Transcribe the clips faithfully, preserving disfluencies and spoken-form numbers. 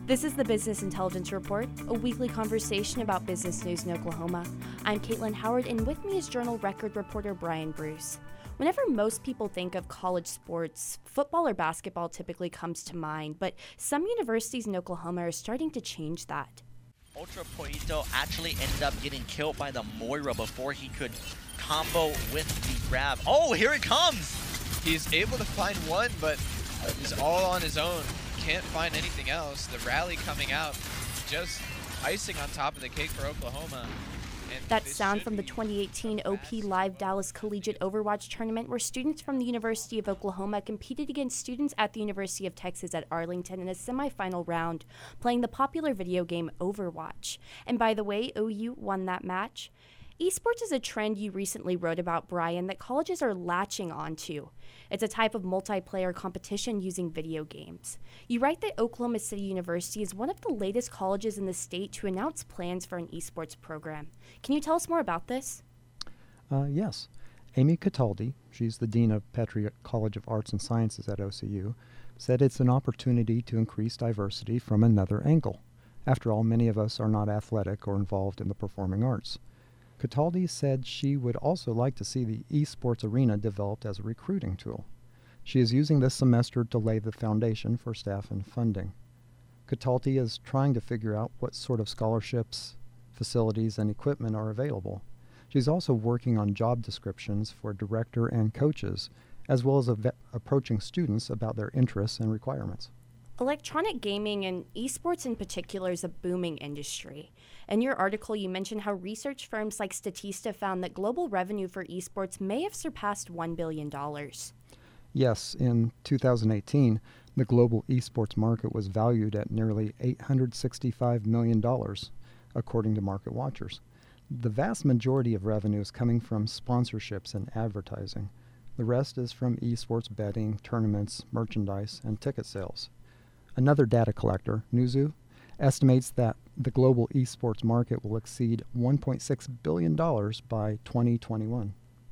This is the Business Intelligence Report, a weekly conversation about business news in Oklahoma. I'm Caitlin Howard, and with me is Journal Record reporter Brian Bruce. Whenever most people think of college sports, football or basketball typically comes to mind, but some universities in Oklahoma are starting to change that. Ultra Poito actually ended up getting killed by the Moira before he could combo with the grab. Oh, here it comes! He's able to find one, but he's all on his own. Can't find anything else. The rally coming out, just icing on top of the cake for Oklahoma. And That sound from the twenty eighteen O P Live Dallas Collegiate Overwatch Tournament, where students from the University of Oklahoma competed against students at the University of Texas at Arlington in a semifinal round, playing the popular video game Overwatch. And by the way, O U won that match. Esports is a trend you recently wrote about, Brian, that colleges are latching onto. It's a type of multiplayer competition using video games. You write that Oklahoma City University is one of the latest colleges in the state to announce plans for an esports program. Can you tell us more about this? Uh, yes. Amy Cataldi, she's the dean of Petrie College of Arts and Sciences at O C U, said it's an opportunity to increase diversity from another angle. After all, many of us are not athletic or involved in the performing arts. Cataldi said she would also like to see the esports arena developed as a recruiting tool. She is using this semester to lay the foundation for staff and funding. Cataldi is trying to figure out what sort of scholarships, facilities, and equipment are available. She's also working on job descriptions for director and coaches, as well as av- approaching students about their interests and requirements. Electronic gaming and esports in particular is a booming industry. In your article, you mentioned how research firms like Statista found that global revenue for esports may have surpassed one billion dollars. Yes, in two thousand eighteen, the global esports market was valued at nearly eight hundred sixty-five million dollars, according to market watchers. The vast majority of revenue is coming from sponsorships and advertising. The rest is from esports betting, tournaments, merchandise, and ticket sales. Another data collector, Newzoo, estimates that the global esports market will exceed one point six billion dollars by twenty twenty-one.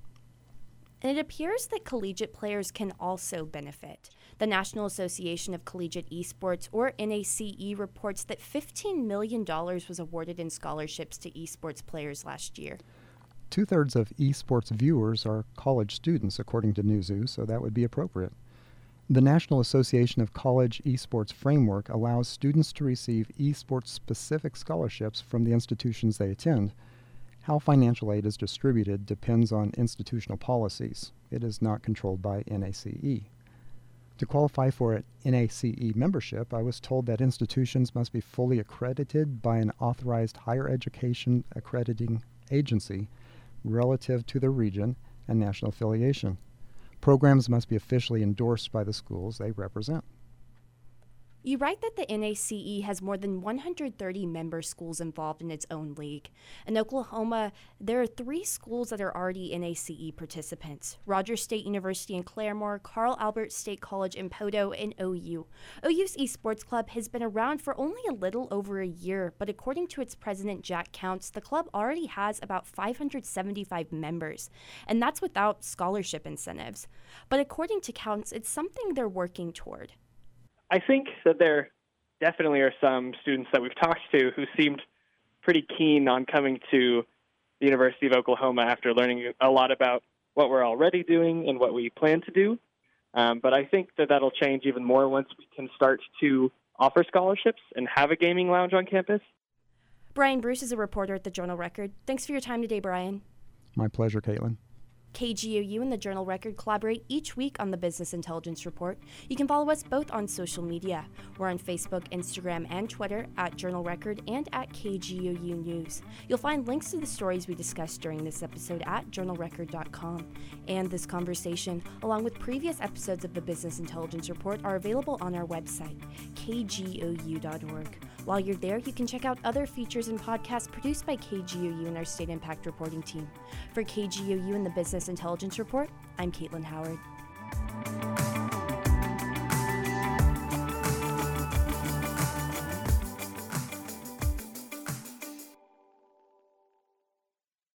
And it appears that collegiate players can also benefit. The National Association of Collegiate Esports, or N A C E, reports that fifteen million dollars was awarded in scholarships to esports players last year. Two-thirds of esports viewers are college students, according to Newzoo, so that would be appropriate. The National Association of College Esports Framework allows students to receive esports-specific scholarships from the institutions they attend. How financial aid is distributed depends on institutional policies. It is not controlled by N A C E. To qualify for an N A C E membership, I was told that institutions must be fully accredited by an authorized higher education accrediting agency relative to their region and national affiliation. Programs must be officially endorsed by the schools they represent. You write that the N A C E has more than one hundred thirty member schools involved in its own league. In Oklahoma, there are three schools that are already N A C E participants: Rogers State University in Claremore, Carl Albert State College in Poteau, and O U. O U's esports club has been around for only a little over a year, but according to its president, Jack Counts, the club already has about five hundred seventy-five members, and that's without scholarship incentives. But according to Counts, it's something they're working toward. I think that there definitely are some students that we've talked to who seemed pretty keen on coming to the University of Oklahoma after learning a lot about what we're already doing and what we plan to do. Um, but I think that that'll change even more once we can start to offer scholarships and have a gaming lounge on campus. Brian Bruce is a reporter at the Journal Record. Thanks for your time today, Brian. My pleasure, Caitlin. K G O U and the Journal Record collaborate each week on the Business Intelligence Report. You can follow us both on social media. We're on Facebook, Instagram, and Twitter at Journal Record and at K G O U News. You'll find links to the stories we discussed during this episode at journal record dot com. And this conversation, along with previous episodes of the Business Intelligence Report, are available on our website, k g o u dot org. While you're there, you can check out other features and podcasts produced by K G O U and our State Impact Reporting team. For K G O U and the Business Intelligence Report, I'm Caitlin Howard.